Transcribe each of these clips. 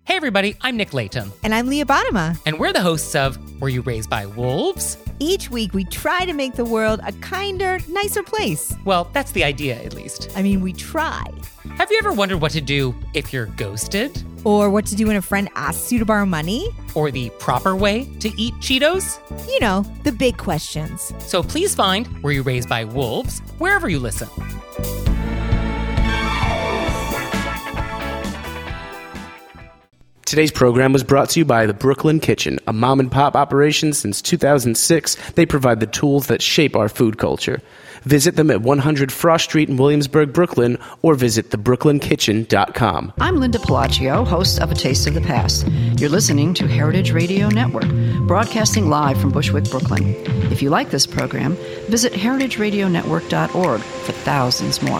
Hey everybody, I'm Nick Layton. And I'm Leah Bottima. And we're the hosts of Were You Raised by Wolves? Each week we try to make the world a kinder, nicer place. Well, that's the idea, at least. I mean, we try. Have you ever wondered what to do if you're ghosted? Or what to do when a friend asks you to borrow money? Or the proper way to eat Cheetos? You know, the big questions. So please find Were You Raised by Wolves wherever you listen. Today's program was brought to you by the Brooklyn Kitchen, a mom-and-pop operation since 2006. They provide the tools that shape our food culture. Visit them at 100 Frost Street in Williamsburg, Brooklyn, or visit thebrooklyn.kitchen.com. I'm Linda Pelaccio, host of A Taste of the Past. You're listening to Heritage Radio Network, broadcasting live from Bushwick, Brooklyn. If you like this program, visit heritageradionetwork.org for thousands more.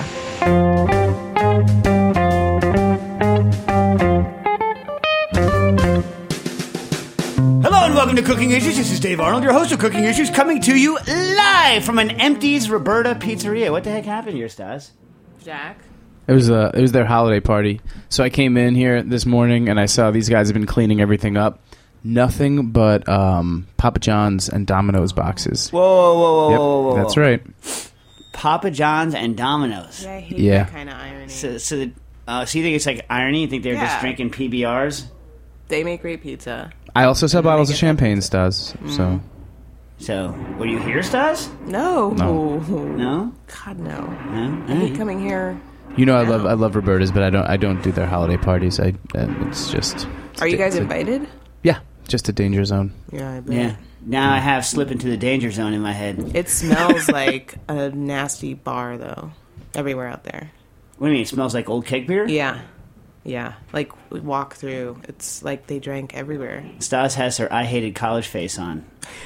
Hello and welcome to Cooking Issues. This is Dave Arnold, your host of Cooking Issues, coming to you live from an Empties Roberta Pizzeria. What the heck happened here, Stas? Jack? It was their holiday party. So I came in here this morning and I saw these guys have been cleaning everything up. Nothing but Papa John's and Domino's boxes. Whoa. That's right. Papa John's and Domino's. Yeah, I hate Yeah. that kind of irony. So you think it's like irony? You think they're just Yeah. drinking PBRs? They make great pizza. I also sell bottles of champagne, Stas. So So, were you here, Stas? No. No? God, no. No? I hate coming here. you know I love Roberta's, but I don't do their holiday parties. It's just. Are you guys invited? Yeah, just a danger zone. Yeah, I bet. Yeah. Now I have slip into the danger zone in my head. It smells like a nasty bar, though. Everywhere out there. What do you mean? It smells like old keg beer? Yeah. Yeah. Like, we walk through. It's like they drank everywhere. Stas has her I hated college face on.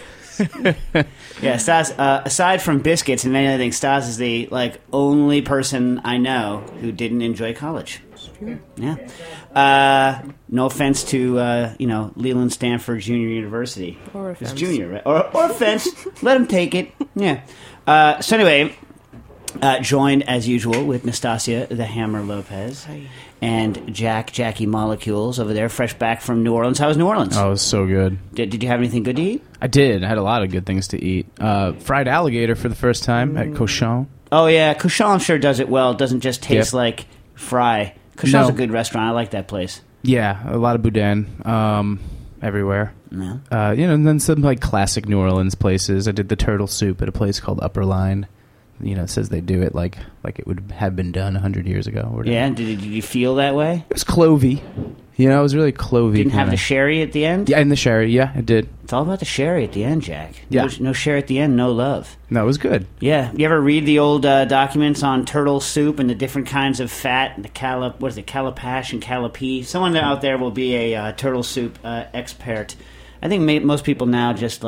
Yeah, Stas, aside from biscuits and many other things, Stas is the only person I know who didn't enjoy college. True. Yeah. No offense to Leland Stanford Junior University. Or It's offense. junior, right? Or offense. Let him take it. Yeah. So anyway, joined as usual with Nastasia the Hammer Lopez. Hi. And Jackie Molecules over there, fresh back from New Orleans. How was New Orleans? Oh, it was so good. Did you have anything good to eat? I did. I had a lot of good things to eat. Fried alligator for the first time at Cochon. Oh, yeah. Cochon sure does it well. It doesn't just taste Yep. like fry. Cochon's No. a good restaurant. I like that place. Yeah, a lot of boudin everywhere. No. And then some classic New Orleans places. I did the turtle soup at a place called Upper Line. It says they do it like it would have been done 100 years ago. Or whatever. Yeah? Did you feel that way? It was clovey. It was really clovey. Didn't have kinda. the sherry at the end? Yeah, and the sherry. Yeah, it did. It's all about the sherry at the end, Jack. Yeah. No sherry at the end, no love. No, it was good. Yeah. You ever read the old documents on turtle soup and the different kinds of fat and the calapash and callipee? Someone out there will be a turtle soup expert. I think most people now just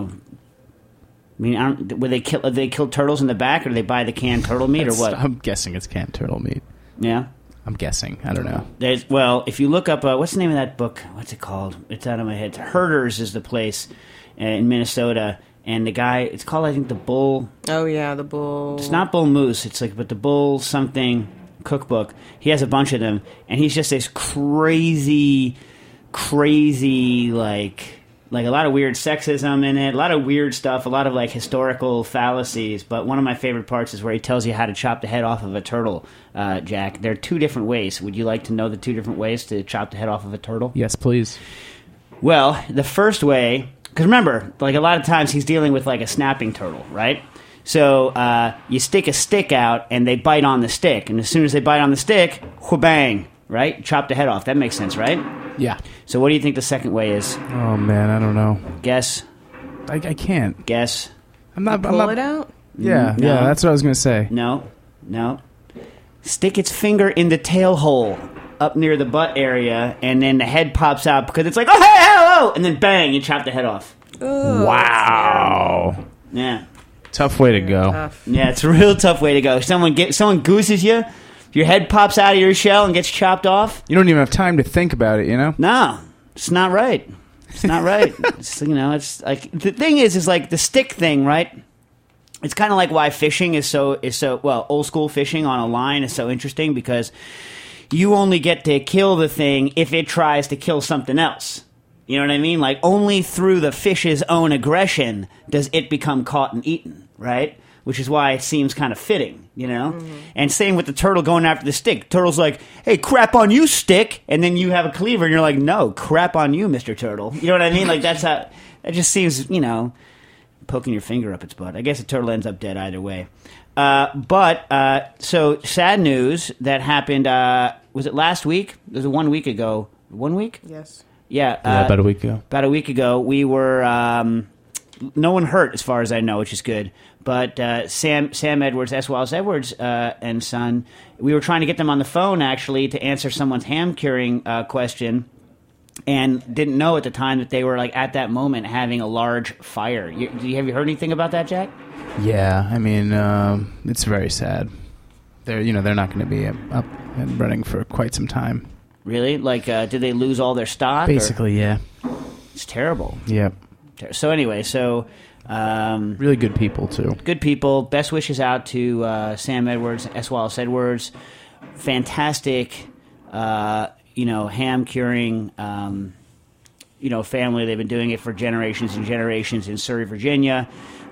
would they kill turtles in the back, or do they buy the canned turtle meat, or what? I'm guessing it's canned turtle meat. Yeah. I'm guessing. I don't know. If you look up, what's the name of that book? What's it called? It's out of my head. Herders is the place in Minnesota, and the guy, it's called, I think, the Bull. Oh, yeah, the bull. It's not Bull Moose. It's but the Bull something cookbook. He has a bunch of them, and he's just this crazy, a lot of weird sexism in it, a lot of weird stuff, a lot of historical fallacies. But one of my favorite parts is where he tells you how to chop the head off of a turtle, Jack. There are two different ways. Would you like to know the two different ways to chop the head off of a turtle? Yes, please. Well, the first way, because remember, a lot of times he's dealing with a snapping turtle, right? So you stick a stick out and they bite on the stick. And as soon as they bite on the stick, wha-bang, right? Chop the head off. That makes sense, right? Yeah. So what do you think the second way is? Oh man, I don't know. Guess. I can't. Guess. I'm not. Pull it out? Yeah, No. yeah. That's what I was gonna say. No. Stick its finger in the tail hole up near the butt area, and then the head pops out because it's oh, hey, hello! And then bang, you chop the head off. Ugh, Wow. Yeah. Tough way to go. tough. Yeah, it's a real tough way to go. Someone gooses you, your head pops out of your shell and gets chopped off. You don't even have time to think about it. No, it's not right. It's not right. It's the thing is the stick thing, right? It's kind of like why fishing is so old school fishing on a line is so interesting because you only get to kill the thing if it tries to kill something else. You know what I mean? Like, only through the fish's own aggression does it become caught and eaten, right? Which is why it seems kind of fitting, you know? Mm-hmm. And same with the turtle going after the stick. Turtle's like, hey, crap on you, stick. And then you have a cleaver, and you're like, no, crap on you, Mr. Turtle. You know what I mean? Like, that's how... It just seems, you know, poking your finger up its butt. I guess the turtle ends up dead either way. So sad news that happened, was it last week? It was 1 week ago. 1 week? Yes. Yeah. About a week ago. About a week ago, we were, no one hurt as far as I know, which is good. But Sam Edwards, S. Wallace Edwards and son, we were trying to get them on the phone, actually, to answer someone's ham curing question. And didn't know at the time that they were, like, at that moment having a large fire. Have you heard anything about that, Jack? Yeah, I mean, it's very sad. They're not going to be up and running for quite some time. Really? Like, did they lose all their stock? Basically, yeah. It's terrible. Yep. So anyway, really good people too. Good people. Best wishes out to Sam Edwards, S. Wallace Edwards. Fantastic. Ham curing, family. They've been doing it for generations and generations in Surrey, Virginia.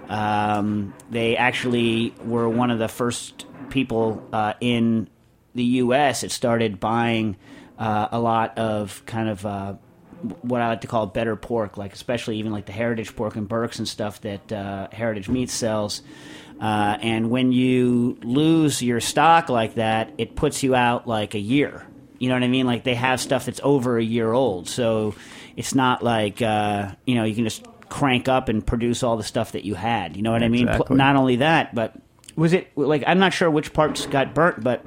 They actually were one of the first people in the U.S. that started buying a lot of kind of what I like to call better pork, like especially even like the Heritage pork and Burke's and stuff that Heritage Meats sells. And when you lose your stock like that, it puts you out like a year. You know what I mean? Like, they have stuff that's over a year old. So it's not like, you can just crank up and produce all the stuff that you had. You know what I mean? Exactly. Not only that, but was it, like, I'm not sure which parts got burnt, but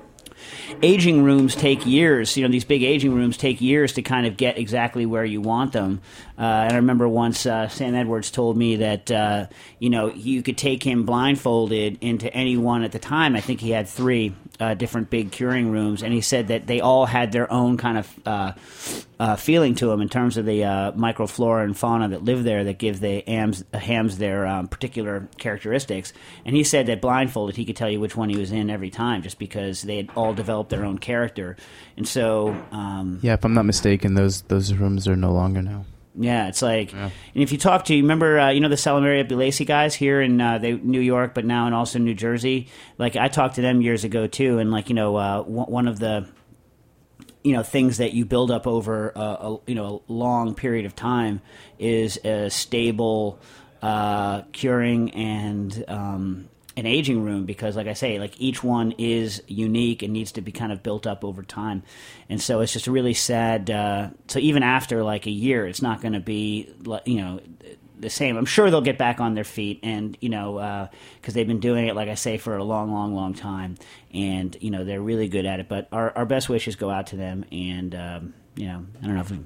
aging rooms take years. These big aging rooms take years to kind of get exactly where you want them. And I remember once Sam Edwards told me that, you could take him blindfolded into any one at the time. I think he had 3 different big curing rooms, and he said that they all had their own kind of feeling to them in terms of the microflora and fauna that live there that give the hams their particular characteristics. And he said that blindfolded, he could tell you which one he was in every time, just because they had all developed their own character. And so... if I'm not mistaken, those rooms are no longer now. Yeah, it's like, and if you talk to, remember, the Salamaria Bilacy guys here in New York, but now and also New Jersey. Like, I talked to them years ago too, and like, one of the, things that you build up over a long period of time is a stable curing and an aging room, because like I say, like, each one is unique and needs to be kind of built up over time. And so it's just a really sad, so even after like a year, it's not going to be, the same. I'm sure they'll get back on their feet, and, because they've been doing it, like I say, for a long, long, long time. And, they're really good at it, but our best wishes go out to them. And, I don't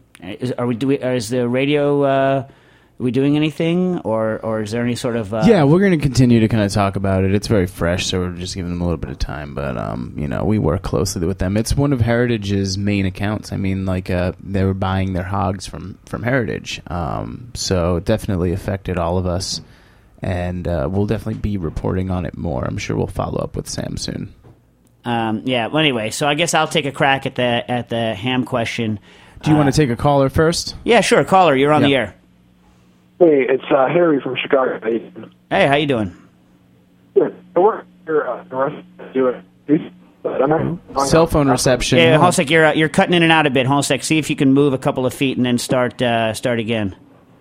know if is the radio, are we doing anything, or is there any sort of... Yeah, we're going to continue to kind of talk about it. It's very fresh, so we're just giving them a little bit of time. But, we work closely with them. It's one of Heritage's main accounts. I mean, like, they were buying their hogs from Heritage. So it definitely affected all of us. And we'll definitely be reporting on it more. I'm sure we'll follow up with Sam soon. Well, anyway, so I guess I'll take a crack at the ham question. Do you want to take a caller first? Yeah, sure. Caller, you're on the air. Hey, it's Harry from Chicago. Hey, how you doing? Good. I work here. The rest of doing but I'm cell phone reception. Yeah, Holsek, you're cutting in and out a bit. Holsek, see if you can move a couple of feet and then start again.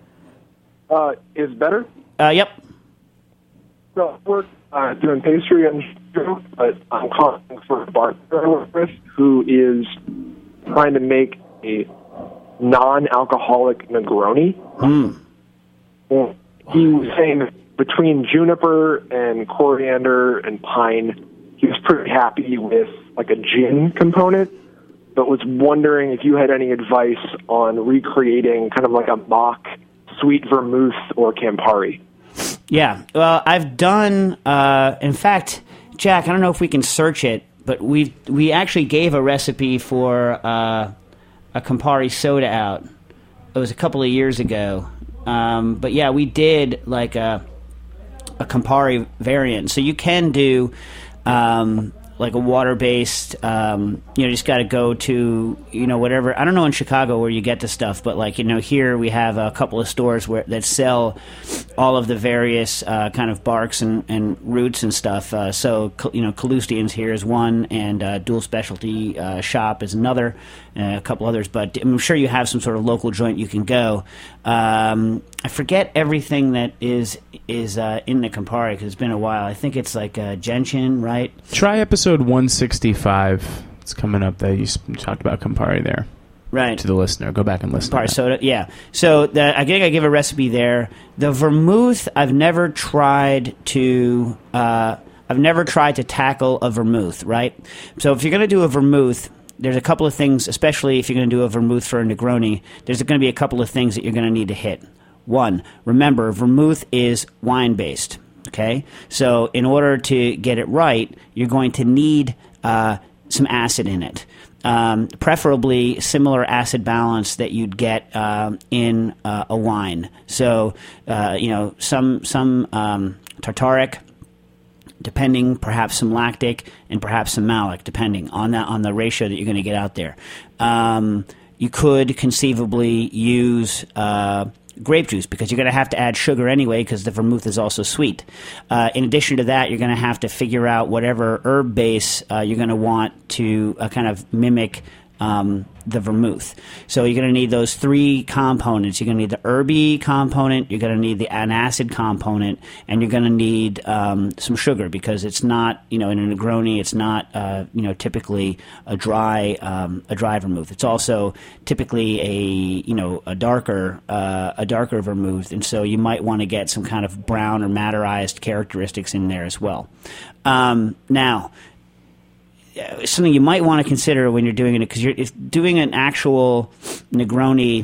Is better? Yep. So I work doing pastry and food, but I'm calling for a bartender I work with who is trying to make a non-alcoholic Negroni. Well, he was saying that between juniper and coriander and pine, he was pretty happy with like a gin component, but was wondering if you had any advice on recreating kind of like a mock sweet vermouth or Campari. Yeah, well, I've done. In fact, Jack, I don't know if we can search it, but we actually gave a recipe for a Campari soda out. It was a couple of years ago. But yeah, we did like a Campari variant. So you can do like a water-based, just got to go to, whatever. I don't know in Chicago where you get the stuff, but like, here we have a couple of stores that sell all of the various kind of barks and roots and stuff. So Kalustyan's here is one, and Dual Specialty Shop is another, a couple others. But I'm sure you have some sort of local joint you can go. I forget everything that is in the Campari because it's been a while. I think it's like gentian, right? Try episode 165. It's coming up. That you talked about Campari there. Right. To the listener. Go back and listen. Campari soda, yeah. So I think I give a recipe there. The vermouth, I've never tried to tackle a vermouth, right? So if you're going to do a vermouth, there's a couple of things, especially if you're going to do a vermouth for a Negroni, there's going to be a couple of things that you're going to need to hit. One, remember, vermouth is wine-based, okay? So in order to get it right, you're going to need some acid in it, preferably similar acid balance that you'd get in a wine. So, some tartaric, depending, perhaps some lactic, and perhaps some malic, depending on the ratio that you're going to get out there. You could conceivably use grape juice because you're going to have to add sugar anyway because the vermouth is also sweet. In addition to that, you're going to have to figure out whatever herb base you're going to want to kind of mimic the vermouth. So you're going to need those three components. You're going to need the herby component, you're going to need an acid component, and you're going to need some sugar because it's not, in a Negroni, it's not, typically a dry vermouth. It's also typically a darker vermouth, and so you might want to get some kind of brown or madderized characteristics in there as well. Now, something you might want to consider when you're doing it, because you're doing an actual Negroni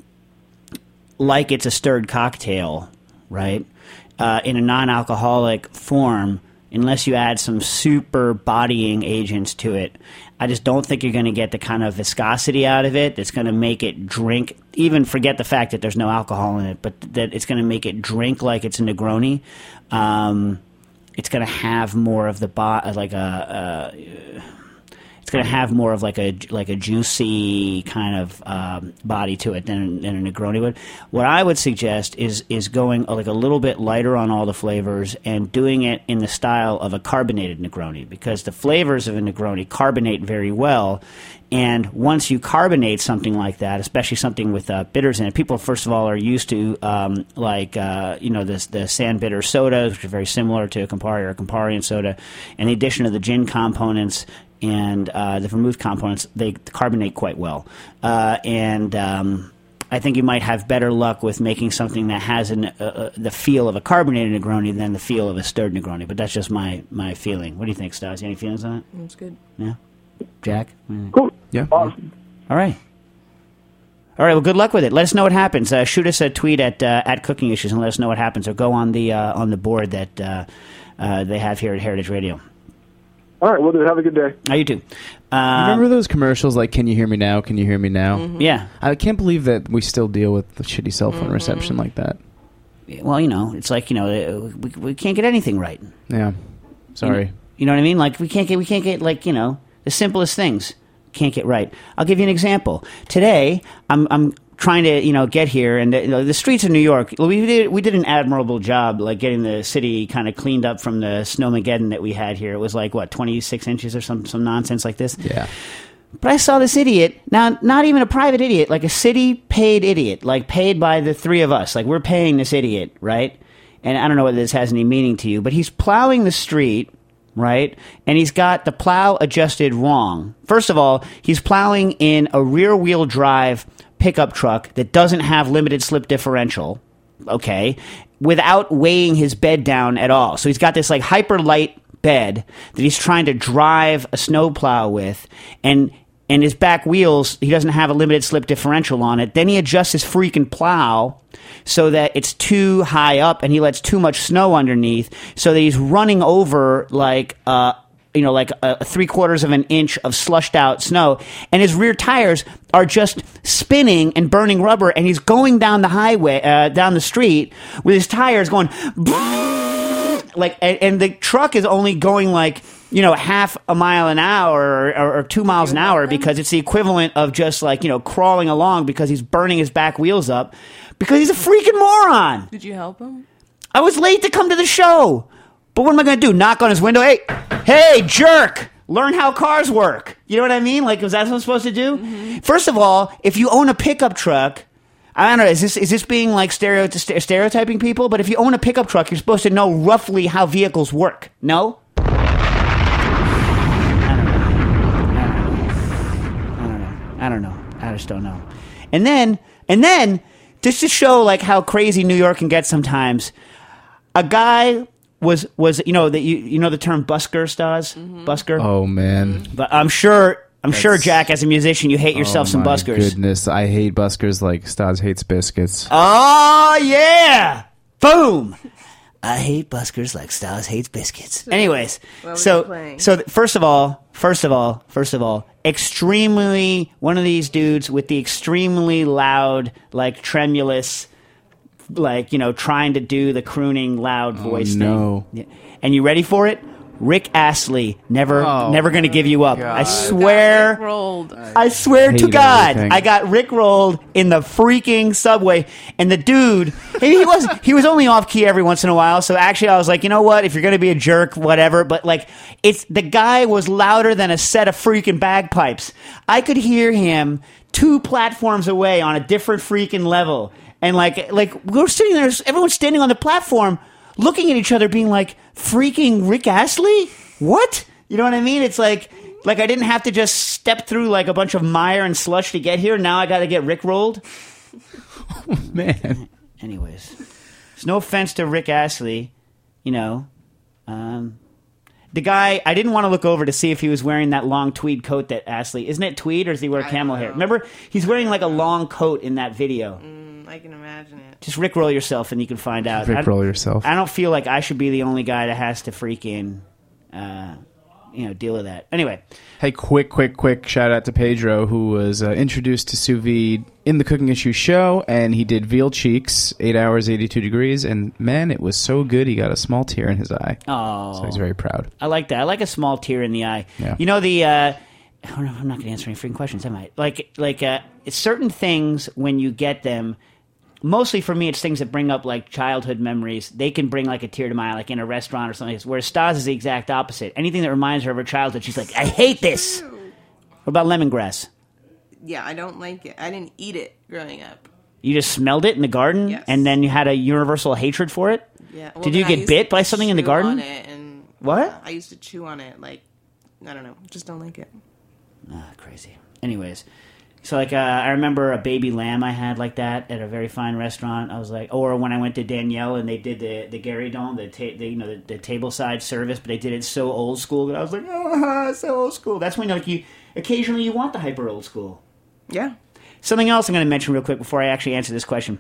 like it's a stirred cocktail, right? In a non-alcoholic form, unless you add some super bodying agents to it, I just don't think you're going to get the kind of viscosity out of it that's going to make it drink. Even forget the fact that there's no alcohol in it, but that it's going to make it drink like it's a Negroni. It's going to have more of the it's going to have more of like a juicy kind of body to it than a Negroni would. What I would suggest is going like a little bit lighter on all the flavors and doing it in the style of a carbonated Negroni, because the flavors of a Negroni carbonate very well. And once you carbonate something like that, especially something with bitters in it, people first of all are used to the sand bitter sodas, which are very similar to a Campari or a Campari and soda, and the addition of the gin components and the vermouth components, they carbonate quite well. I think you might have better luck with making something that has the feel of a carbonated Negroni than the feel of a stirred Negroni. But that's just my feeling. What do you think, Stas? Any feelings on it? That's good. Yeah. Jack? Cool. Yeah. Awesome. All right. Well, good luck with it. Let us know what happens. Shoot us a tweet at Cooking Issues and let us know what happens, or go on the board that they have here at Heritage Radio. All right, well, dude, have a good day. You too. Remember those commercials like, "Can you hear me now? Can you hear me now?" Mm-hmm. Yeah. I can't believe that we still deal with the shitty cell phone reception like that. Well, it's like, we can't get anything right. Yeah. Sorry. You know what I mean? Like, we can't get like, the simplest things can't get right. I'll give you an example. Today, I'm trying to, get here, and the streets of New York, we did an admirable job, like getting the city kind of cleaned up from the snowmageddon that we had here. It was like, 26 inches or some nonsense like this. Yeah. But I saw this idiot, now not even a private idiot, like a city paid idiot, like paid by the three of us. Like, we're paying this idiot, right? And I don't know whether this has any meaning to you, but he's plowing the street, right? And he's got the plow adjusted wrong. First of all, he's plowing in a rear-wheel drive pickup truck that doesn't have limited slip differential, okay, without weighing his bed down at all. So he's got this like hyper light bed that he's trying to drive a snowplow with, and his back wheels, he doesn't have a limited slip differential on it. Then he adjusts his freaking plow so that it's too high up and he lets too much snow underneath, so that he's running over like a 3/4 of an inch of slushed out snow, and his rear tires are just spinning and burning rubber, and he's going down the highway, down the street with his tires going like, and the truck is only going like half a mile an hour or 2 miles an hour because it's the equivalent of just like, crawling along because he's burning his back wheels up because he's a freaking moron. Did you help him? I was late to come to the show. But what am I going to do? Knock on his window? Hey, jerk! Learn how cars work. You know what I mean? Like, was that what I'm supposed to do? Mm-hmm. First of all, if you own a pickup truck, I don't know, is this being like stereotyping people? But if you own a pickup truck, you're supposed to know roughly how vehicles work. No? I don't know. I just don't know. And then, just to show like how crazy New York can get sometimes, a guy was the term busker, Stas? Mm-hmm. Busker? Oh man. But I'm sure Jack, as a musician, you hate yourself some buskers. Goodness, I hate buskers like Stas hates biscuits. Oh yeah! Boom! I hate buskers like Stas hates biscuits. Anyways, so first of all, extremely one of these dudes with the extremely loud, like tremulous, like trying to do the crooning loud voice thing. Yeah. And you ready for it? Rick Astley, never going to give you up. God. I swear to God, everything. I got rickrolled in the freaking subway, and the dude, he was only off key every once in a while. So actually, I was like, you know what? If you're going to be a jerk, whatever. But like, the guy was louder than a set of freaking bagpipes. I could hear him 2 platforms away on a different freaking level, and like we're sitting there, everyone's standing on the platform, looking at each other, being like, freaking Rick Astley? What? You know what I mean? It's like I didn't have to just step through like a bunch of mire and slush to get here. Now I got to get rickrolled. Oh, man. Anyways, there's no offense to Rick Astley, the guy, I didn't want to look over to see if he was wearing that long tweed coat that Astley, isn't it tweed or does he wear camel hair? Remember, he's wearing like a long coat in that video. I can imagine it. Just rickroll yourself and you can find out. Rickroll yourself. I don't feel like I should be the only guy that has to freaking, deal with that. Anyway. Hey, quick shout out to Pedro, who was introduced to sous vide in the Cooking Issue show, and he did veal cheeks, 8 hours, 82 degrees, and man, it was so good he got a small tear in his eye. Oh. So he's very proud. I like that. I like a small tear in the eye. Yeah. I'm not going to answer any freaking questions, am I? Like certain things, when you get them, mostly for me, it's things that bring up like childhood memories. They can bring like a tear to my eye, like in a restaurant or something. Whereas Stas is the exact opposite. Anything that reminds her of her childhood, she's like, I hate this. What about lemongrass? Yeah, I don't like it. I didn't eat it growing up. You just smelled it in the garden? Yes. And then you had a universal hatred for it? Yeah. Well, did you get bit by something in the garden? What? I used to chew on it. Like, I don't know. Just don't like it. Crazy. Anyways. So, like, I remember a baby lamb I had like that at a very fine restaurant. I was like, or when I went to Danielle and they did the Gary Dome, the tableside service, but they did it so old school that I was like, oh, so old school. That's when you occasionally you want the hyper old school. Yeah. Something else I'm going to mention real quick before I actually answer this question.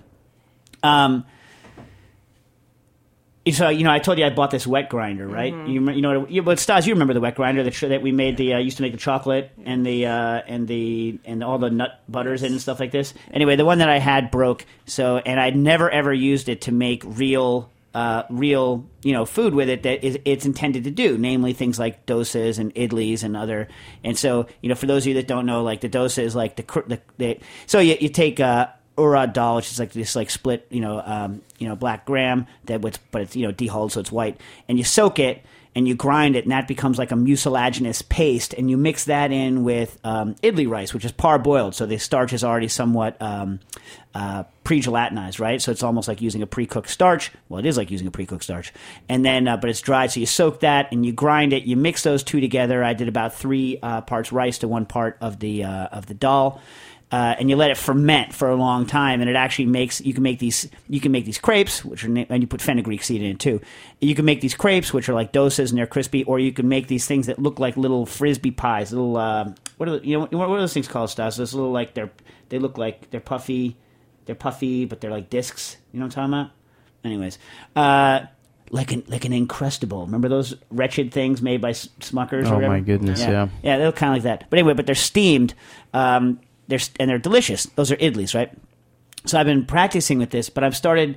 So, I told you I bought this wet grinder, right? Mm-hmm. But Stas, you remember the wet grinder that we made used to make the chocolate and all the nut butters and stuff like this. Anyway, the one that I had broke. So, and I'd never ever used it to make real food with it that it's intended to do, namely things like dosas and idlis and other. And so, for those of you that don't know, like the dosa is like so you take urad dal, which is like this like split, black gram but it's dehulled so it's white, and you soak it and you grind it, and that becomes like a mucilaginous paste, and you mix that in with idli rice, which is parboiled, so the starch is already somewhat pre-gelatinized, right? So it's almost like using a pre-cooked starch. Well, it is like using a pre-cooked starch, and then but it's dried, so you soak that and you grind it. You mix those two together. I did about 3 parts rice to 1 part of the dal. And you let it ferment for a long time, and it actually makes you can make these crepes, which are and you put fenugreek seed in it too. You can make these crepes, which are like dosas and they're crispy, or you can make these things that look like little frisbee pies. Little what are those things called, Stas? Those little like they look like they're puffy, but they're like discs. You know what I'm talking about? Anyways, like an Encrustable. Remember those wretched things made by Smuckers? Oh my goodness, yeah. They look kind of like that. But anyway, they're steamed. They're delicious. Those are idlis, right? So I've been practicing with this, but I've started.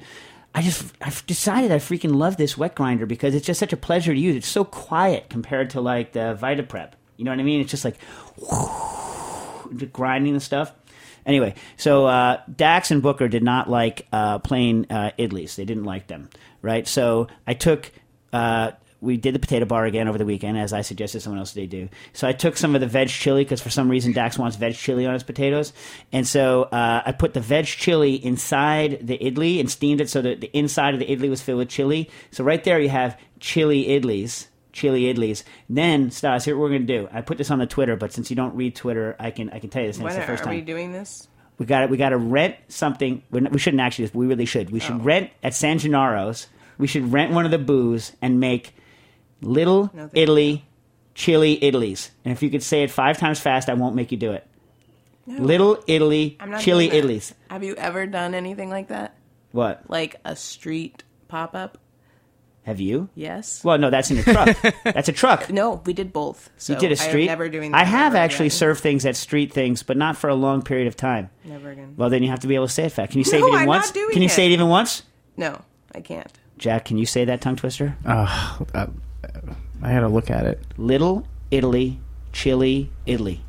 I've decided I freaking love this wet grinder because it's just such a pleasure to use. It's so quiet compared to like the VitaPrep. You know what I mean? It's just like grinding the stuff. Anyway, so Dax and Booker did not like plain idlis. They didn't like them, right? So I took. We did the potato bar again over the weekend, as I suggested someone else today do. So I took some of the veg chili, because for some reason Dax wants veg chili on his potatoes. And so I put the veg chili inside the idli and steamed it so that the inside of the idli was filled with chili. So right there you have chili idlis. Then, Stas, here's what we're going to do. I put this on the Twitter, but since you don't read Twitter, I can tell you this. It's the first time. Are we doing this? We got to rent something. We shouldn't actually. We really should. We should rent at San Gennaro's. We should rent one of the booths and make Little Italy chili idlis. And if you could say it 5 times fast, I won't make you do it. No. Little Italy chili idlis. Have you ever done anything like that? What? Like a street pop-up? Have you? Yes. Well, no, that's in a truck. That's a truck. No, we did both. So you did a street? I'm never doing that. I have actually served things at street things, but not for a long period of time. Never again. Well, then you have to be able to say it fast. Can you say it even once? Not doing Can you say it even once? No, I can't. Jack, can you say that tongue twister? I had to look at it. Little Italy chili idli.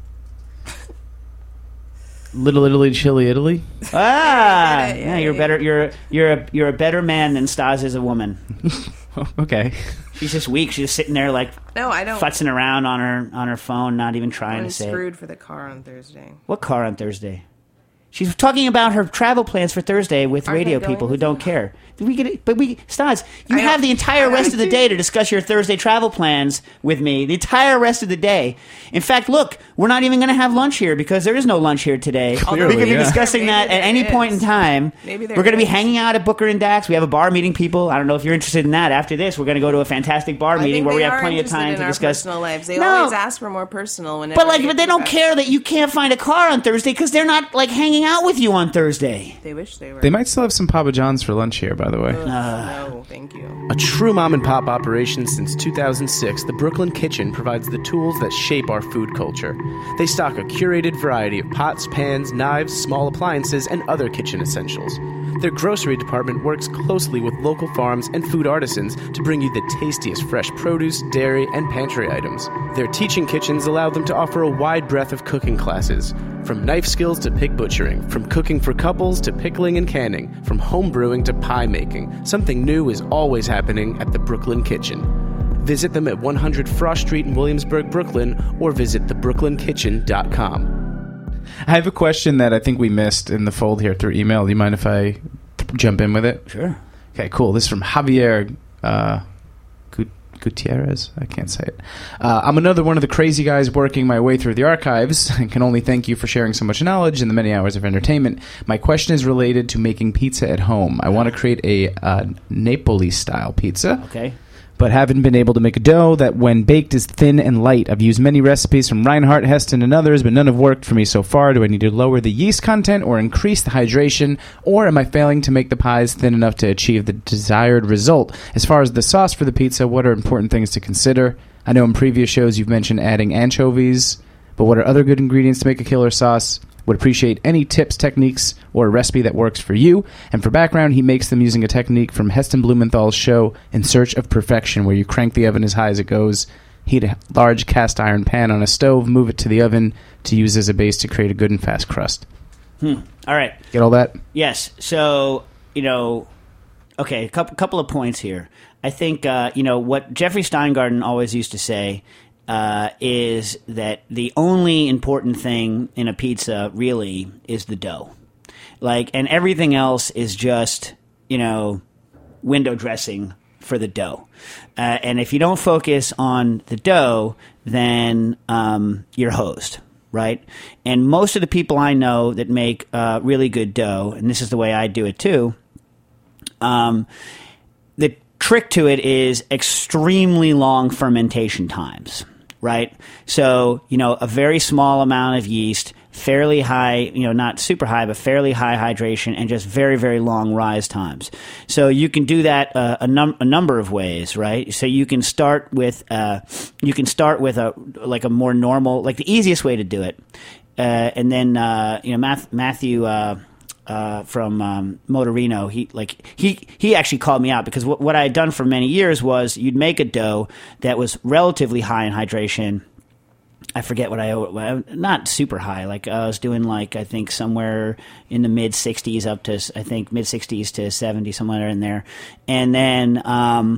Little Italy, chili Italy. Yeah, you're better. You're a better man than Stas is a woman. Okay. She's just weak. She's just sitting there like I don't futzing around on her phone, not even trying to say. I'm screwed for the car on Thursday. What car on Thursday? She's talking about her travel plans for Thursday with radio people who don't care. Stas, you have the entire rest of the day to discuss your Thursday travel plans with me. The entire rest of the day. In fact, look, we're not even going to have lunch here because there is no lunch here today. Clearly, we could be discussing that at any point in time. Maybe we're going to be hanging out at Booker and Dax. We have a bar meeting people. I don't know if you're interested in that. After this, we're going to go to a fantastic bar meeting where we have plenty of time to discuss personal lives. They always ask for more personal. But they don't care that you can't find a car on Thursday because they're not like hanging out with you on Thursday. They wish they were. They might still have some Papa John's for lunch here, by the way. No, thank you. A true mom and pop operation since 2006, the Brooklyn Kitchen provides the tools that shape our food culture. They stock a curated variety of pots, pans, knives, small appliances, and other kitchen essentials. Their grocery department works closely with local farms and food artisans to bring you the tastiest fresh produce, dairy, and pantry items. Their teaching kitchens allow them to offer a wide breadth of cooking classes, from knife skills to pig butchering, from cooking for couples to pickling and canning, from home brewing to pie making. Something new is always happening at the Brooklyn Kitchen. Visit them at 100 Frost Street in Williamsburg, Brooklyn, or visit thebrooklyn.kitchen.com. I have a question that I think we missed in the fold here through email. Do you mind if I jump in with it? Sure. Okay, cool. This is from Javier Gutierrez. I can't say it. I'm another one of the crazy guys working my way through the archives and can only thank you for sharing so much knowledge and the many hours of entertainment. My question is related to making pizza at home. I want to create a Napoli-style pizza. Okay. But haven't been able to make a dough that when baked is thin and light. I've used many recipes from Reinhardt, Heston, and others, but none have worked for me so far. Do I need to lower the yeast content or increase the hydration, or am I failing to make the pies thin enough to achieve the desired result? As far as the sauce for the pizza, what are important things to consider? I know in previous shows you've mentioned adding anchovies, but what are other good ingredients to make a killer sauce? Would appreciate any tips, techniques, or a recipe that works for you. And for background, he makes them using a technique from Heston Blumenthal's show In Search of Perfection, where you crank the oven as high as it goes, heat a large cast iron pan on a stove, move it to the oven to use as a base to create a good and fast crust. All right. Get all that? Yes. So, okay, a couple of points here. I think, what Jeffrey Steingarten always used to say is that the only important thing in a pizza really is the dough. And everything else is just, window dressing for the dough. And if you don't focus on the dough, then you're hosed, right? And most of the people I know that make really good dough, and this is the way I do it too, the trick to it is extremely long fermentation times. Right? So, a very small amount of yeast, fairly high, not super high, but fairly high hydration, and just very, very long rise times. So you can do that a number of ways, right? So you can start with a more normal, the easiest way to do it. And then, Matthew Motorino, he actually called me out because what I had done for many years was you'd make a dough that was relatively high in hydration. I forget not super high. Like I was doing I think somewhere in the mid 60s up to I think mid 60s to 70, somewhere in there. And then I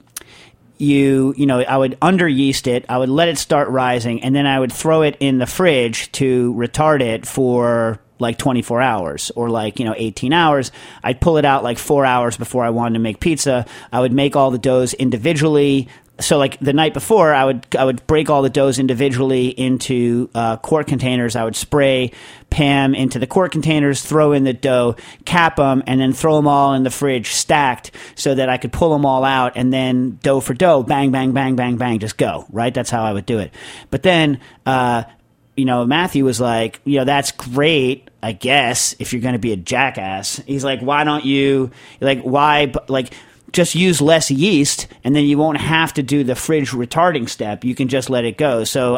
would under yeast it. I would let it start rising, and then I would throw it in the fridge to retard it for 24 hours or 18 hours. I'd pull it out 4 hours before I wanted to make pizza. I would make all the doughs individually. So the night before, I would break all the doughs individually into quart containers. I would spray Pam into the quart containers, throw in the dough, cap them, and then throw them all in the fridge stacked so that I could pull them all out, and then dough for dough, bang, bang, bang, bang, bang, just go, right? That's how I would do it. But then, Matthew was like, that's great, I guess, if you're going to be a jackass. He's like, why don't you, just use less yeast, and then you won't have to do the fridge retarding step. You can just let it go. So,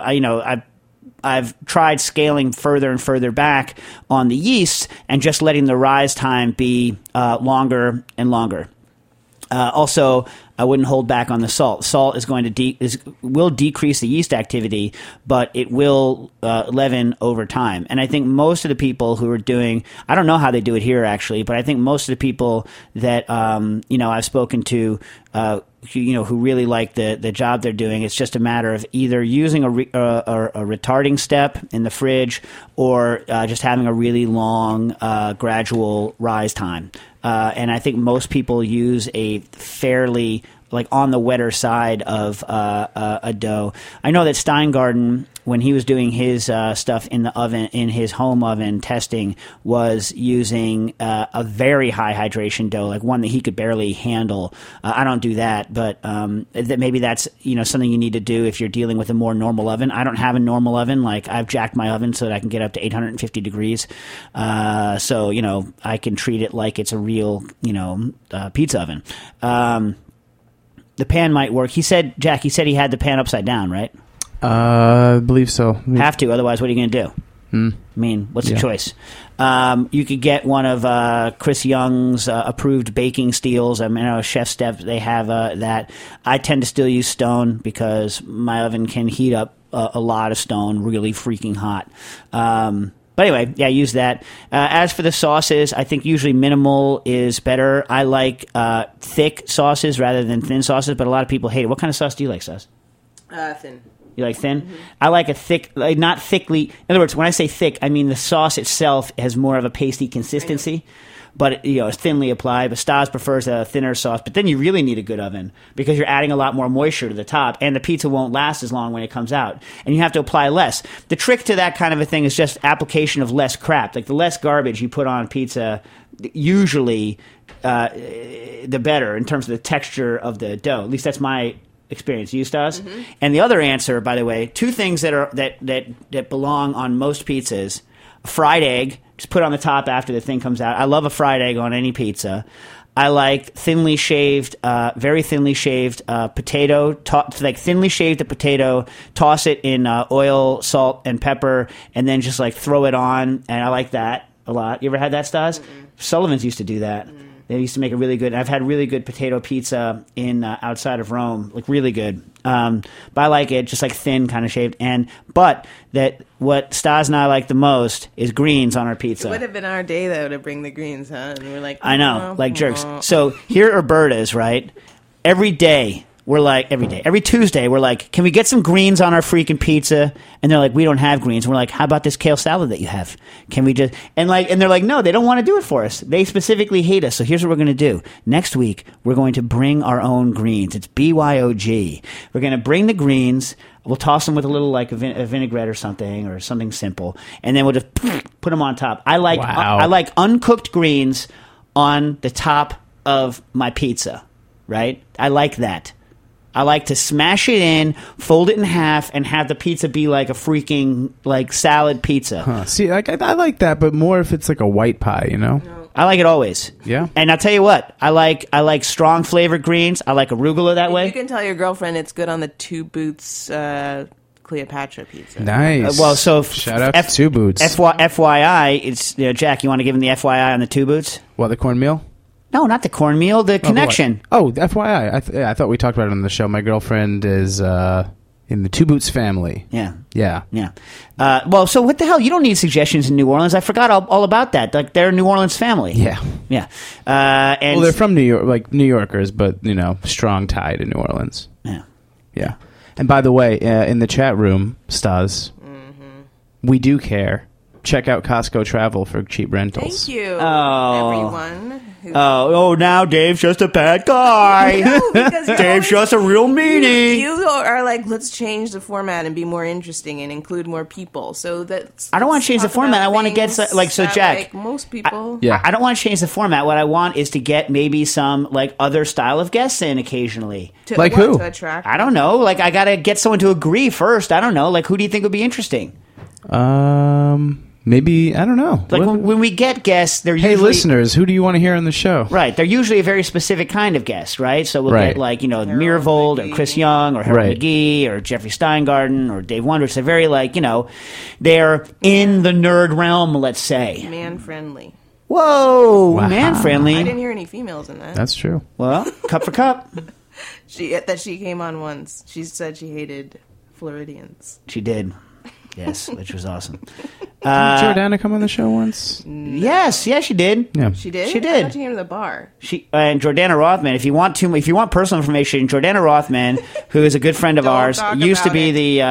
I've tried scaling further and further back on the yeast and just letting the rise time be longer and longer. Also, I wouldn't hold back on the salt. Salt is going to will decrease the yeast activity, but it will leaven over time. And I think most of the people who are doing, I don't know how they do it here actually, but I think most of the people that I've spoken to, who really like the job they're doing, it's just a matter of either using a retarding step in the fridge or just having a really long gradual rise time. And I think most people use a fairly on the wetter side of a dough. I know that Steingarten, when he was doing his stuff in the oven, in his home oven testing, was using a very high hydration dough, one that he could barely handle. I don't do that, but maybe that's something you need to do if you're dealing with a more normal oven. I don't have a normal oven. I've jacked my oven so that I can get up to 850 degrees. So I can treat it like it's a real pizza oven. The pan might work. Jack, he said he had the pan upside down, right? I believe so. Have to, otherwise what are you going to do? I mean, what's the choice? You could get one of Chris Young's approved baking steels. I mean, Chef Step, they have that. I tend to still use stone because my oven can heat up a lot of stone really freaking hot. But anyway, yeah, use that. As for the sauces, I think usually minimal is better. I like thick sauces rather than thin sauces, but a lot of people hate it. What kind of sauce do you like, Sauce? Thin. You like thin? Mm-hmm. I like a thick, not thickly. In other words, when I say thick, I mean the sauce itself has more of a pasty consistency, but it's thinly applied. But Stas prefers a thinner sauce. But then you really need a good oven because you're adding a lot more moisture to the top, and the pizza won't last as long when it comes out. And you have to apply less. The trick to that kind of a thing is just application of less crap. The less garbage you put on pizza, usually the better in terms of the texture of the dough. At least that's my experience. You, Stas? Mm-hmm. And the other answer, by the way, two things that belong on most pizzas: a fried egg, just put on the top after the thing comes out. I love a fried egg on any pizza. I like thinly shaved, very thinly shaved potato. Thinly shave the potato, toss it in oil, salt, and pepper, and then just throw it on. And I like that a lot. You ever had that, Stas? Mm-mm. Sullivan's used to do that. Mm. They used to make a really good. I've had really good potato pizza in outside of Rome, really good. But I like it just thin, kind of shaved. But that what Stas and I like the most is greens on our pizza. It would have been our day though to bring the greens, huh? And we're like, I know, jerks. So here are Berta's, right? Every day. Every Tuesday, we're like, can we get some greens on our freaking pizza? And they're like, we don't have greens. And we're like, how about this kale salad that you have? Can we just, and they're like, no, they don't want to do it for us. They specifically hate us. So here's what we're going to do. Next week, we're going to bring our own greens. It's BYOG. We're going to bring the greens. We'll toss them with a little a vinaigrette or something simple. And then we'll just put them on top. I like uncooked greens on the top of my pizza, right? I like that. I like to smash it in, fold it in half, and have the pizza be like a freaking salad pizza. Huh. See, I like that, but more if it's a white pie, No. I like it always. Yeah. And I'll tell you what, I like strong flavored greens. I like arugula that way. You can tell your girlfriend it's good on the Two Boots Cleopatra pizza. Nice. Well, so shout out to Two Boots. FYI, it's Jack. You want to give him the FYI on the Two Boots? What, the cornmeal? No, not the cornmeal. The connection. Oh, FYI. I thought we talked about it on the show. My girlfriend is in the Two Boots family. Yeah. Yeah. Well, so what the hell? You don't need suggestions in New Orleans. I forgot all about that. Like, they're a New Orleans family. Yeah. And Well, they're from New York, like New Yorkers, but strong tie to New Orleans. Yeah. And by the way, in the chat room, Stas, we do care. Check out Costco Travel for cheap rentals. Thank you, Oh. everyone. Now Dave's just a bad guy. No, because Dave's just a real meanie. You are like, let's change the format and be more interesting and include more people. So that's. I don't want to change the format. I want to get Jack. Like most people. I don't want to change the format. What I want is to get maybe some like other style of guests in occasionally. Like who? To attract. I don't know. Like, I got to get someone to agree first. I don't know. Like, who do you think would be interesting? Maybe, I don't know. Like, when we get guests, they're usually... Hey, listeners, who do you want to hear on the show? Right. They're usually a very specific kind of guest, right? So we'll get, like, Miravold or Chris Young or Harold McGee or Jeffrey Steingarten or Dave Wondrich. They're very, like, they're in the nerd realm, let's say. Man-friendly. Whoa! Wow. Man-friendly. I didn't hear any females in that. That's true. Well, cup for cup. She came on once. She said she hated Floridians. She did. Yes, which was awesome. Did Jordana come on the show once? Yes, she did. Yeah. She did? She did. I thought she came to the bar. And Jordana Rothman. If you want personal information, Jordana Rothman, who is a good friend of ours, used to be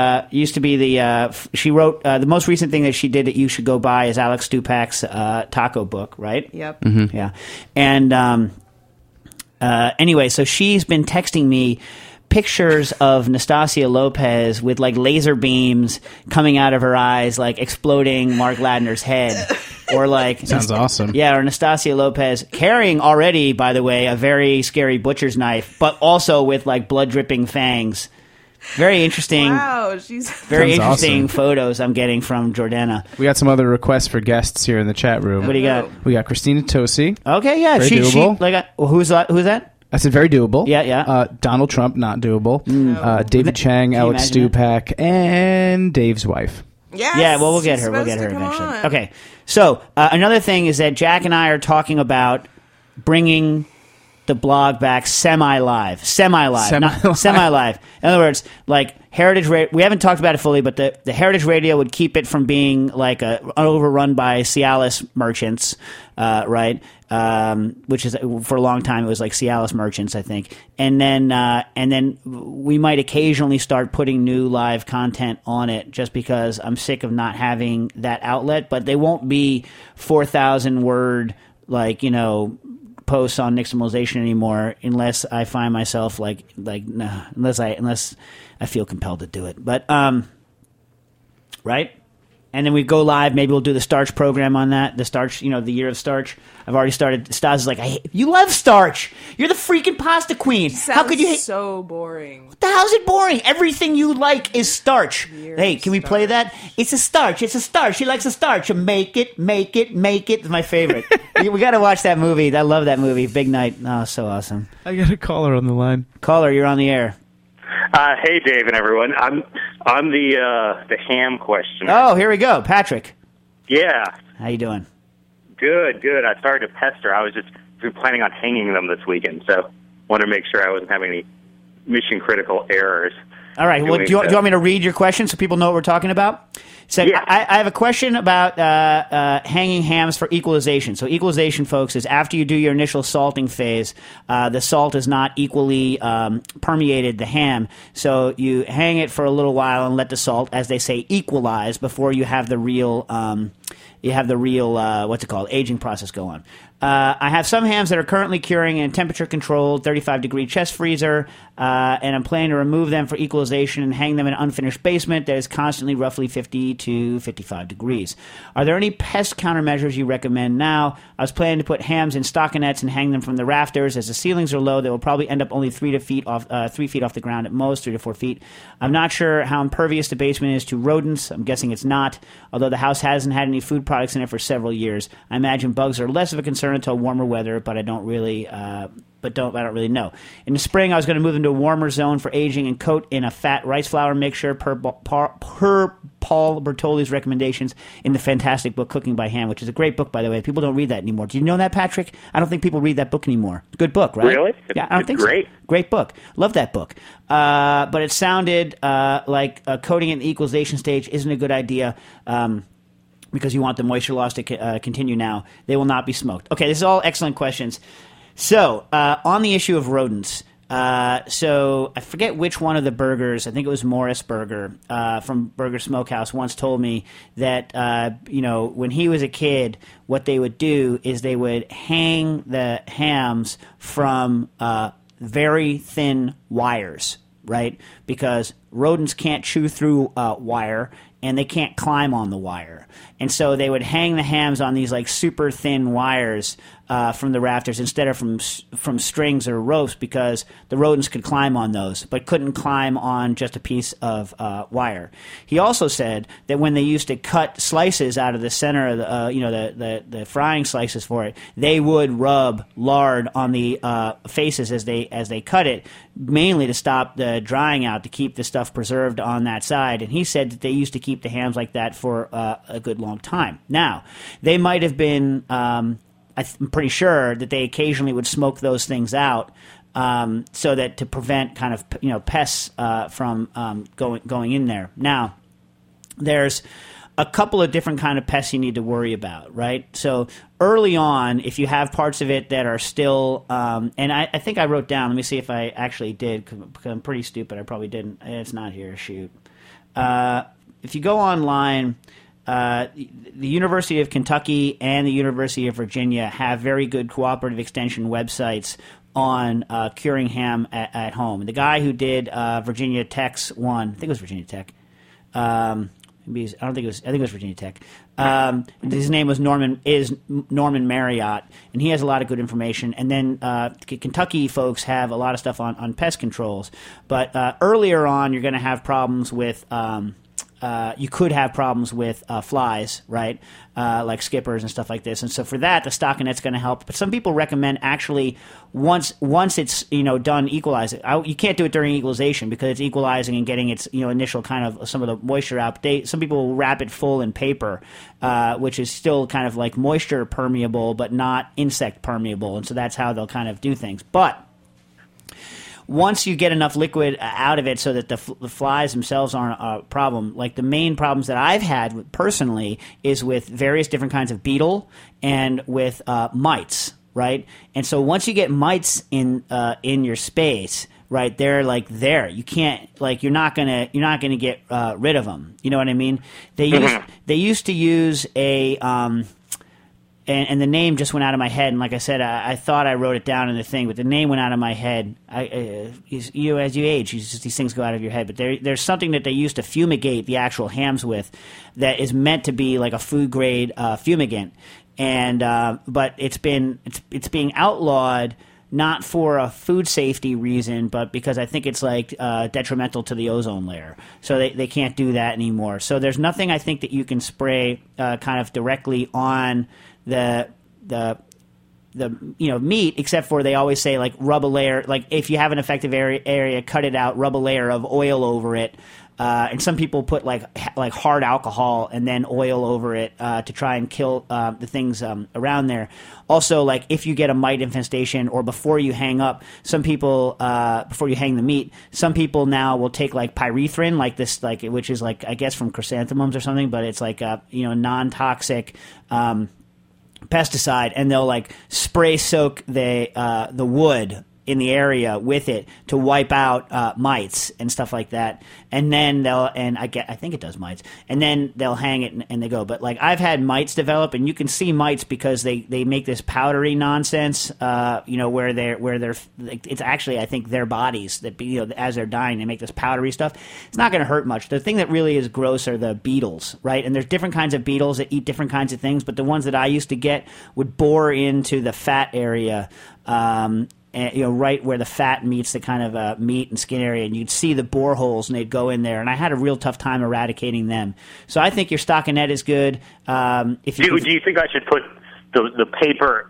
the. She wrote the most recent thing that she did that you should go buy is Alex Stupak's taco book, right? Yep. Mm-hmm. Yeah. And anyway, so she's been texting me pictures of Nastasia Lopez with like laser beams coming out of her eyes, like exploding Mark Ladner's head, or like sounds awesome. Yeah, or Nastasia Lopez carrying already, by the way, a very scary butcher's knife, but also with like blood dripping fangs. Very interesting. Wow, she's very sounds interesting awesome. photos I'm getting from Jordana. We got some other requests for guests here in the chat room. What do you got? We got Christina Tosi. Okay, yeah, Very she doable. like who's that? I said very doable. Yeah. Donald Trump, not doable. No. David Chang, you Alex imagine Stupak, and Dave's wife. Yes, Yeah, well, we'll get she's her. We'll get her supposed to come eventually. on. Okay. So another thing is that Jack and I are talking about bringing the blog back semi-live. Not semi-live. In other words, like Heritage Radio. We haven't talked about it fully, but the Heritage Radio would keep it from being like overrun by Cialis merchants, right? Which is for a long time it was like Cialis merchants, I think. And then we might occasionally start putting new live content on it, just because I'm sick of not having that outlet. But they won't be 4,000 word posts on nixtamalization anymore, unless I find myself unless I feel compelled to do it. But right. And then we go live. Maybe we'll do the Starch program on that. The Starch, the year of Starch. I've already started. Stas is like, you love Starch. You're the freaking pasta queen. How could you hate? So boring. What the hell's it boring? Everything you like is Starch. Year Hey, of can we play that? It's a Starch. It's a Starch. She likes a Starch. Make it. It's my favorite. We got to watch that movie. I love that movie. Big Night. Oh, so awesome. I got a caller on the line. Caller, you're on the air. Hey, Dave and everyone. I'm the ham question. Oh, here we go. Patrick. Yeah. How you doing? Good. I started to pester. I was just planning on hanging them this weekend, so wanted to make sure I wasn't having any mission critical errors. All right. Well, do you want me to read your question so people know what we're talking about? So Yeah. I have a question about hanging hams for equalization. So equalization, folks, is after you do your initial salting phase, the salt is not equally permeated the ham. So you hang it for a little while and let the salt, as they say, equalize before you have the real what's it called, aging process go on. I have some hams that are currently curing in a temperature-controlled 35-degree chest freezer, and I'm planning to remove them for equalization and hang them in an unfinished basement that is constantly roughly 50 to 55 degrees. Are there any pest countermeasures you recommend now? I was planning to put hams in stockinettes and hang them from the rafters. As the ceilings are low, they will probably end up only 3 feet off the ground at most, 3 to 4 feet. I'm not sure how impervious the basement is to rodents. I'm guessing it's not, although the house hasn't had any food products in it for several years. I imagine bugs are less of a concern until warmer weather, but I don't really don't really know. In the spring, I was going to move into a warmer zone for aging and coat in a fat rice flour mixture per Paul Bertoli's recommendations in the fantastic book Cooking by Hand, which is a great book, by the way. People don't read that anymore. Do you know that, Patrick? I don't think people read that book anymore. Good book, right? Really? Yeah, I don't think great. So. Great book. Love that book. But it sounded like coating in the equalization stage isn't a good idea. Because you want the moisture loss to continue now. They will not be smoked. Okay, this is all excellent questions. So, on the issue of rodents, so I forget which one of the burgers, I think it was Morris Burger from Burger Smokehouse, once told me that, when he was a kid, what they would do is they would hang the hams from very thin wires, right? Because rodents can't chew through wire, and they can't climb on the wire. And so they would hang the hams on these like super thin wires from the rafters instead of from strings or ropes, because the rodents could climb on those but couldn't climb on just a piece of wire. He also said that when they used to cut slices out of the center of the frying slices for it, they would rub lard on the faces as they cut it, mainly to stop the drying out, to keep the stuff preserved on that side. And he said that they used to keep the hams like that for a good long time. Now, they might have been, I'm pretty sure that they occasionally would smoke those things out so that to prevent kind of pests from going in there. Now, there's a couple of different kind of pests you need to worry about, right? So early on, if you have parts of it that are still, and I think I wrote down, let me see if I actually did, because I'm pretty stupid, I probably didn't. It's not here, shoot. If you go online, the University of Kentucky and the University of Virginia have very good cooperative extension websites on curing ham at home. And the guy who did Virginia Tech's one, I think it was Virginia Tech. I think it was Virginia Tech. His name was Norman Marriott, and he has a lot of good information. And then Kentucky folks have a lot of stuff on pest controls. But earlier on, you're going to have problems with. You could have problems with flies, right? Like skippers and stuff like this. And so for that, the stockinette's going to help. But some people recommend actually once it's done equalizing. You can't do it during equalization because it's equalizing and getting its initial kind of some of the moisture out. Some people will wrap it full in paper, which is still kind of like moisture permeable but not insect permeable. And so that's how they'll kind of do things. But once you get enough liquid out of it so that the flies themselves aren't a problem, like the main problems that I've had personally is with various different kinds of beetle and with mites, right? And so once you get mites in your space, right, they're like there. You can't you're not gonna get rid of them. You know what I mean? They used to use a And the name just went out of my head, and like I said, I thought I wrote it down in the thing, but the name went out of my head. As you age, these things go out of your head. But there's something that they used to fumigate the actual hams with that is meant to be like a food grade fumigant, and but it's being outlawed. Not for a food safety reason, but because I think it's detrimental to the ozone layer. So they can't do that anymore. So there's nothing I think that you can spray kind of directly on the meat, except for they always say rub a layer, if you have an affected area, cut it out, rub a layer of oil over it. And some people put hard alcohol and then oil over it to try and kill the things around there. Also, if you get a mite infestation or before you hang up, some people before you hang the meat, some people now will take pyrethrin, which is I guess from chrysanthemums or something, but it's non-toxic pesticide, and they'll spray soak the wood in the area with it to wipe out mites and stuff like that, and then I think it does mites, and then they'll hang it and they go. But I've had mites develop, and you can see mites because they make this powdery nonsense, where they're it's actually I think their bodies that as they're dying they make this powdery stuff. It's not going to hurt much. The thing that really is gross are the beetles, right? And there's different kinds of beetles that eat different kinds of things, but the ones that I used to get would bore into the fat area. And, right where the fat meets the kind of meat and skin area, and you'd see the boreholes, and they'd go in there. And I had a real tough time eradicating them. So I think your stockinette is good. Do you think I should put the paper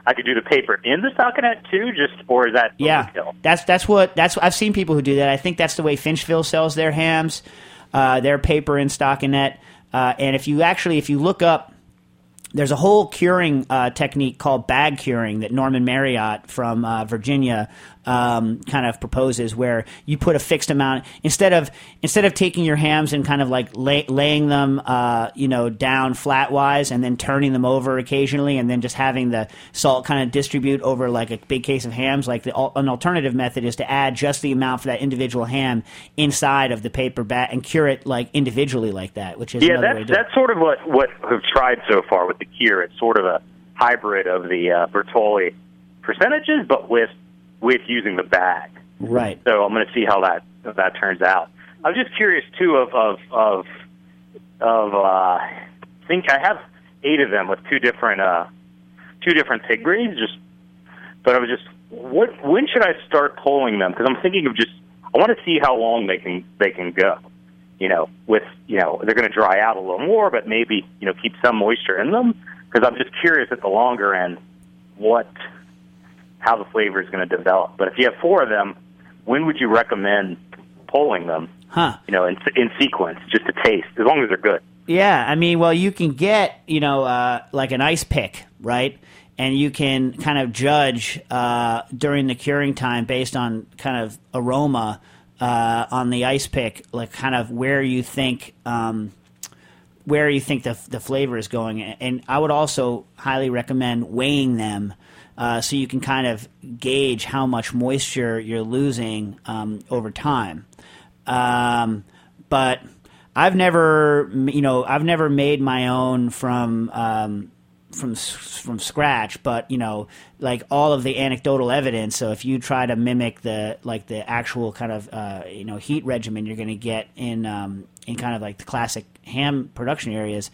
I could do the paper in the stockinette too, or is that overkill? That's I've seen people who do that. I think that's the way Finchville sells their hams, their paper in stockinette. And if you look up, there's a whole curing technique called bag curing that Norman Marriott from Virginia kind of proposes, where you put a fixed amount instead of taking your hams and kind of like laying them down flatwise and then turning them over occasionally and then just having the salt kind of distribute over like a big case of hams. Like an alternative method is to add just the amount for that individual ham inside of the paper bag and cure it like individually like that, which is another way to do it. That's sort of what I've tried so far with the cure. It's sort of a hybrid of the Bertolli percentages, but with using the bag. Right. So I'm going to see how that turns out. I was just curious too I think I have 8 of them with two different pig breeds. But I was just, when should I start pulling them? Because I'm thinking of I want to see how long they can go. They're going to dry out a little more, but maybe keep some moisture in them. Because I'm just curious at the longer end how the flavor is going to develop. But if you have 4 of them, when would you recommend pulling them? In sequence, just to taste, as long as they're good. Yeah, I mean, well, you can get like an ice pick, right? And you can kind of judge during the curing time based on kind of aroma on the ice pick, like kind of where you think the flavor is going. And I would also highly recommend weighing them so you can kind of gauge how much moisture you're losing over time. But I've never made my own from scratch, but like all of the anecdotal evidence. So if you try to mimic the actual kind of heat regimen you're going to get in kind of like the classic ham production areas,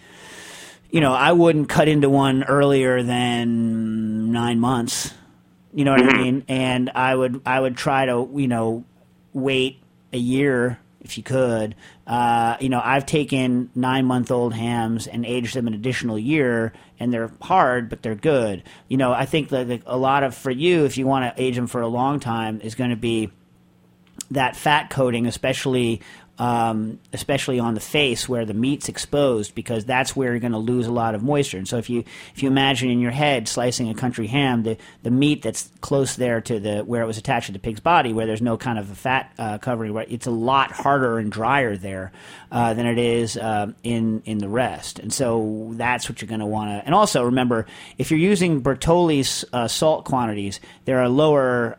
I wouldn't cut into one earlier than 9 months. You know what I mean? And I would try to wait a year if you could. I've taken 9-month-old hams and aged them an additional year, and they're hard, but they're good. I think that a lot of, for you, if you want to age them for a long time, is going to be that fat coating, especially on the face where the meat's exposed, because that's where you're going to lose a lot of moisture. And so if you imagine in your head slicing a country ham, the meat that's close there to where it was attached to the pig's body, where there's no kind of a fat covering, right, it's a lot harder and drier there than it is in the rest. And so that's what you're going to want to. And also remember, if you're using Bertolli's salt quantities, they're a lower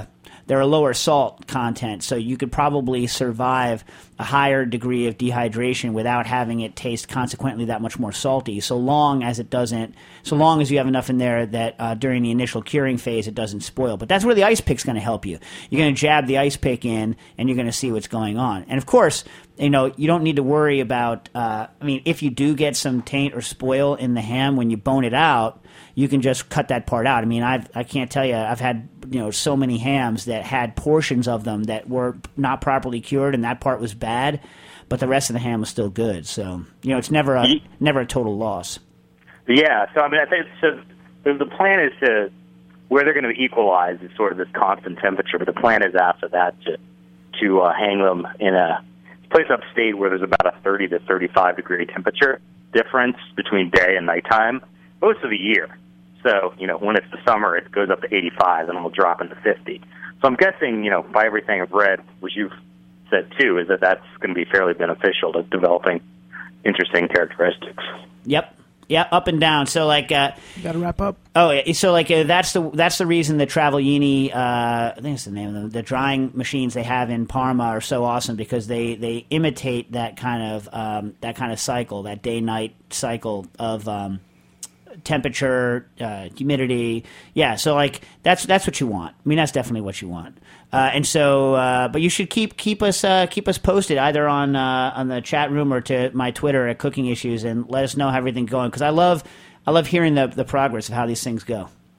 salt content, so you could probably survive a higher degree of dehydration without having it taste consequently that much more salty, so long as you have enough in there that during the initial curing phase it doesn't spoil. But that's where the ice pick's going to help you. You're going to jab the ice pick in, and you're going to see what's going on. And of course, you don't need to worry about, if you do get some taint or spoil in the ham when you bone it out, you can just cut that part out. I mean, I can't tell you, I've had so many hams that had portions of them that were not properly cured, and that part was bad, but the rest of the ham was still good. So it's never a total loss. Yeah. So I think the plan is where they're going to equalize is sort of this constant temperature, but the plan is after that to hang them in a place upstate where there's about a 30 to 35 degree temperature difference between day and nighttime most of the year. So, when it's the summer, it goes up to 85, and then it'll drop into 50. So I'm guessing, by everything I've read, which you've said too, is that that's going to be fairly beneficial to developing interesting characteristics. Yep. Yeah, up and down. So, like, you got to wrap up. Oh, yeah. So, like, that's the reason the Travaglini, I think it's the name of them, the drying machines they have in Parma are so awesome, because they imitate that kind of cycle, that day-night cycle of temperature, humidity. Yeah, so like that's what you want. I mean, that's definitely what you want. And so, but you should keep us posted either on the chat room or to my Twitter at Cooking Issues, and let us know how everything's going, because I love hearing the progress of how these things go.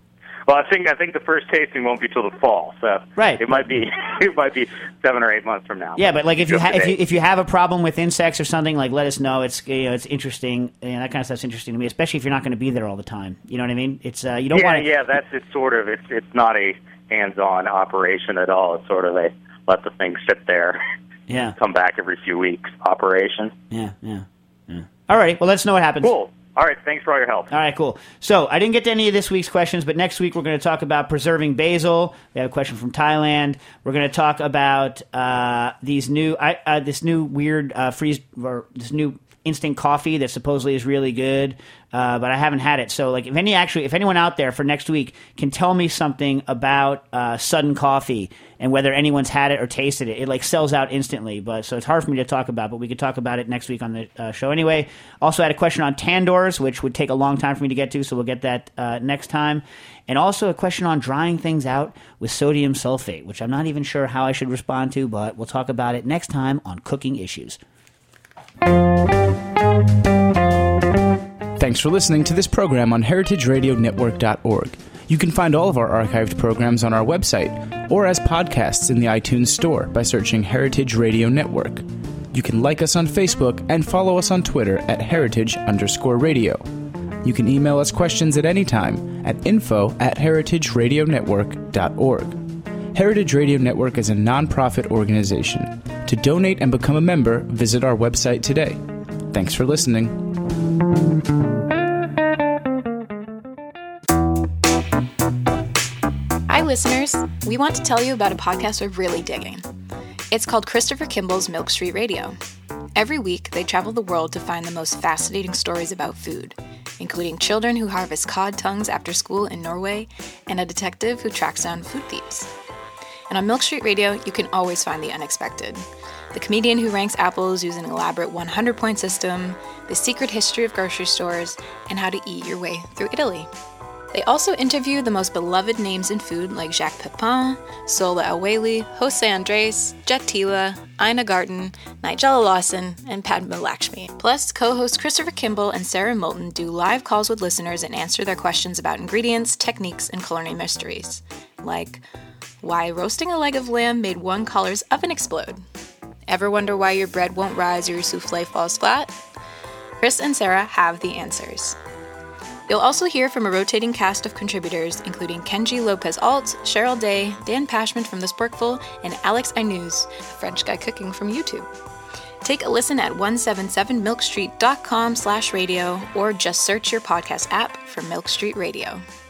Well, I think the first tasting won't be till the fall, so Right. it might be 7 or 8 months from now. Yeah, but like if you Just today. if you have a problem with insects or something, like let us know. It's it's interesting. That kind of stuff's interesting to me, especially if you're not going to be there all the time. You know what I mean? It's you don't want to. Yeah, that's it's not a hands-on operation at all. It's sort of a let the thing sit there, Yeah. come back every few weeks operation. Yeah. All right. Well, let's know what happens. Cool. All right, thanks for all your help. All right, cool. So I didn't get to any of this week's questions, but next week we're going to talk about preserving basil. We have a question from Thailand. We're going to talk about this new weird freeze or this new instant coffee that supposedly is really good, but I haven't had it. So, like, if anyone out there for next week can tell me something about Sudden Coffee and whether anyone's had it or tasted it, it like sells out instantly. But so it's hard for me to talk about, but we could talk about it next week on the show anyway. Also, had a question on Tandoors, which would take a long time for me to get to, so we'll get that next time. And also a question on drying things out with sodium sulfate, which I'm not even sure how I should respond to, but we'll talk about it next time on Cooking Issues. Thanks for listening to this program on heritageradionetwork.org. You can find all of our archived programs on our website or as podcasts in the iTunes Store by searching Heritage Radio Network. You can like us on Facebook and follow us on Twitter at heritage_radio. You can email us questions at any time at info@heritageradionetwork.org. Heritage Radio Network is a non-profit organization. To donate and become a member, visit our website today. Thanks for listening. Hi, listeners. We want to tell you about a podcast we're really digging. It's called Christopher Kimball's Milk Street Radio. Every week, they travel the world to find the most fascinating stories about food, including children who harvest cod tongues after school in Norway and a detective who tracks down food thieves. And on Milk Street Radio, you can always find the unexpected. The comedian who ranks apples using an elaborate 100-point system, the secret history of grocery stores, and how to eat your way through Italy. They also interview the most beloved names in food like Jacques Pepin, Sola El-Waylly, Jose Andres, Jet Tila, Ina Garten, Nigella Lawson, and Padma Lakshmi. Plus, co-hosts Christopher Kimball and Sarah Moulton do live calls with listeners and answer their questions about ingredients, techniques, and culinary mysteries. Like, why roasting a leg of lamb made one collar's oven explode? Ever wonder why your bread won't rise or your souffle falls flat? Chris and Sarah have the answers. You'll also hear from a rotating cast of contributors, including Kenji Lopez-Alt, Cheryl Day, Dan Pashman from The Sporkful, and Alex Ainuz, a French guy cooking from YouTube. Take a listen at 177milkstreet.com/radio or just search your podcast app for Milk Street Radio.